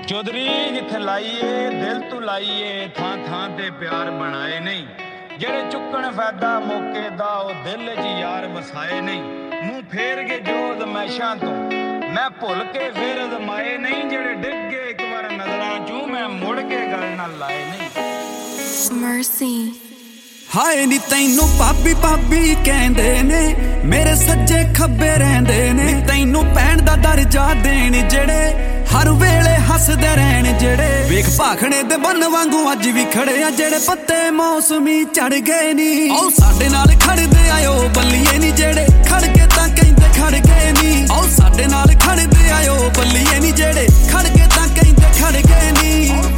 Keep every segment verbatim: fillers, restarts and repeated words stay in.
चौधरी जिथे लाइए दिल तू लाइए थां थां ते प्यार बनाए नहीं जेड़े चुकन फायदा मौके दा ओ दिल च यार वसाए नहीं मुंह फेर के जोद मैशां तो मैं भुल के फिर अजमाए नहीं जेड़े डिग गए एक बार नजरां चूं मैं मुड़ के गल ना लाए नहीं। Mercy हाय नी तैनू भाभी भाभी कहंदे ने मेरे सज्जे खब्बे रहंदे ने तैनू भैन दा दर्जा देण जेड़े हर वेले हसदे रहण जेड़े वेख भाखणे दे बन वांगू अज भी खड़े आ जेड़े पत्ते मौसमी चढ़ गए नी ओ साडे नाल खड़दे आयो बल्लिए नी जेड़े खड़ के तां कहंदे खड़ गए नी ओ साडे नाल खड़दे आयो बल्लिए नी जेड़े खड़ के तां कहंदे खड़ गए नी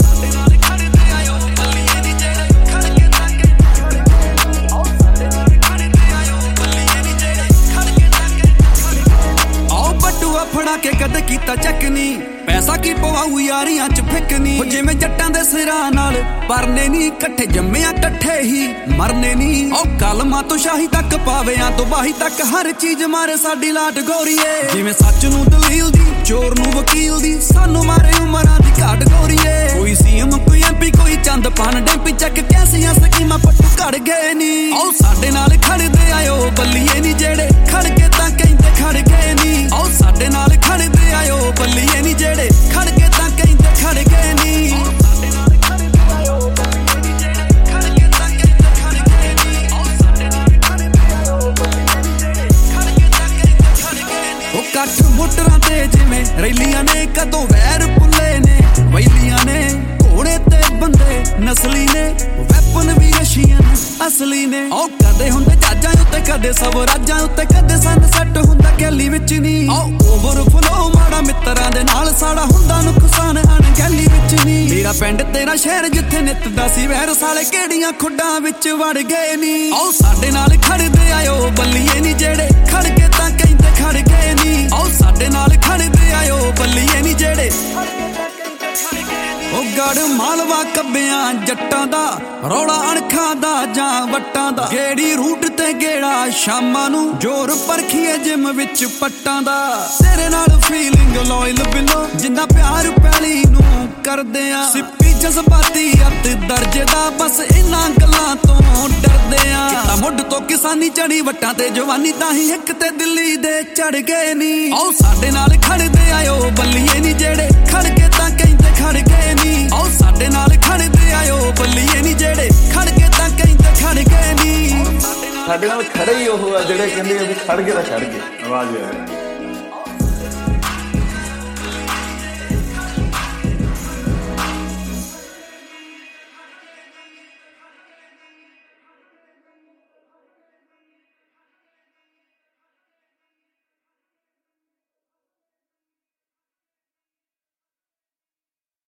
फड़ा के कद कीता चकनी पैसा की पवाऊ यारियां च फिकनी जिवें जट्टां दे सिरां नाल परने नी कट्ठे जम्मिया कट्ठे ही मरने नी ओ कलमां तो शाही तक पावेयां तो बाही तक हर चीज मारे साडी लाट गोरीए जिवें सच नू दलील दी चोर नू वकील दी सानू मारे उमरां दी घाट गोरीए कोई सीएम कोई एमपी कोई चंद पान डेंपी चक कैसियां स्कीमां पट्टू कड़ गए नी ओ साडे नाल खड़दे आयो बल्लिए नी जेड़े खड़ के तां कहंदे खड़ गए नी ओ साडे नाल खड़दे आयो बल्लिए नी जेड़े खड़ के तां कहंदे खड़ गए नी कठ मोटरां ते जिवें रैलियां ने कदों वैर भुल्ले ने वैलियां ने घोड़े ते बंदे नसली ने वैपन भी रशियन असली ने ओ कदे हुंदे जहाजां उत्ते कदे स्वराजां उत्ते कदे सनसैट हुंदा गैली विच नी ओ ओवर फ्लो माड़ा मित्तरां दे नाल साड़ा हुंदा नुकसान अणगैली विच नी मेरा पिंड तेरा शहर जिथे नित दा सी वैर साले केड़ियां खुड्डां विच वड़ गए नी ओ साडे नाल खड़दे आयो बल्लिए नी जेड़े खड़ के तां कहंदे खड़ गए नी ओ साडे नाल खड़दे आयो बल्लिए नी जेड़े ओ गड़ मालवा कब्बियां जट्टां दा रौला अणखां दा जां वट्टां दा गेड़ी रूट ते गेड़ा शामां नू जोर परखिए जिम विच पट्टां दा तेरे नाल फीलिंग लॉयल बिलो जिंदा प्यार पैली नू करदे आ सिप्पी जज्बाती अत दर्जे दा बस इन्हां गल्लां तो डरदे आ किता मुੱਢ तो किसानी चढ़ी वट्टां ते जवानी ताही हिक ते दिल्ली दे चढ़ गए नी ओ साडे नाल खड़दे आयो बल्लिए नी जेड़े खड़ के तां कहंदे खड़ गए नी ओ साडे नाल खड़दे आयो बल्लिए नी जेड़े खड़ के तां कहंदे खड़ गए नी ਸਾਡੇ ਨਾਲ ਖੜੇ ਹੀ ਉਹ ਆ ਜਿਹੜੇ ਕਹਿੰਦੇ ਆ ਵੀ ਖੜ ਗਏ ਤਾਂ ਖੜ ਗਏ ਆਵਾਜ਼ ਆ